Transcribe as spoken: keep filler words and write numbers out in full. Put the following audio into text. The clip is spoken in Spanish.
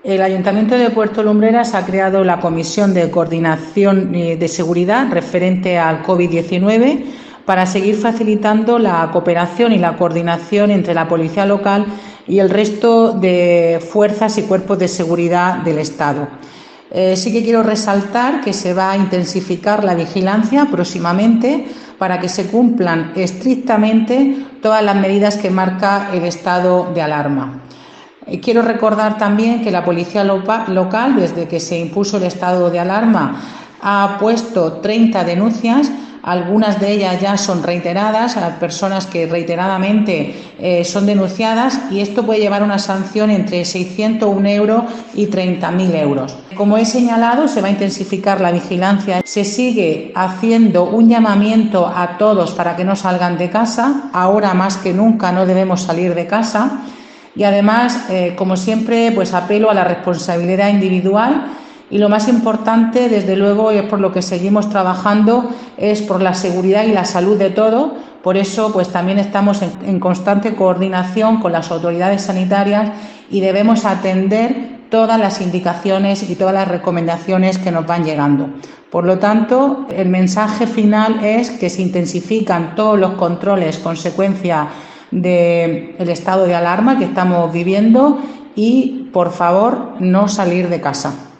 El Ayuntamiento de Puerto Lumbreras ha creado la Comisión de Coordinación de Seguridad referente al COVID diecinueve para seguir facilitando la cooperación y la coordinación entre la Policía Local y el resto de fuerzas y cuerpos de seguridad del Estado. Eh, sí que quiero resaltar que se va a intensificar la vigilancia próximamente para que se cumplan estrictamente todas las medidas que marca el estado de alarma. Quiero recordar también que la Policía Local, desde que se impuso el estado de alarma, ha puesto treinta denuncias. Algunas de ellas ya son reiteradas, a personas que reiteradamente eh, son denunciadas, y esto puede llevar a una sanción entre seiscientos un euros y treinta mil euros. Como he señalado, se va a intensificar la vigilancia. Se sigue haciendo un llamamiento a todos para que no salgan de casa. Ahora más que nunca no debemos salir de casa. Y además, eh, como siempre, pues apelo a la responsabilidad individual. Y lo más importante, desde luego, y es por lo que seguimos trabajando, es por la seguridad y la salud de todos. Por eso, pues también estamos en, en constante coordinación con las autoridades sanitarias y debemos atender todas las indicaciones y todas las recomendaciones que nos van llegando. Por lo tanto, el mensaje final es que se intensifican todos los controles consecuencia del estado de alarma que estamos viviendo y, por favor, no salir de casa.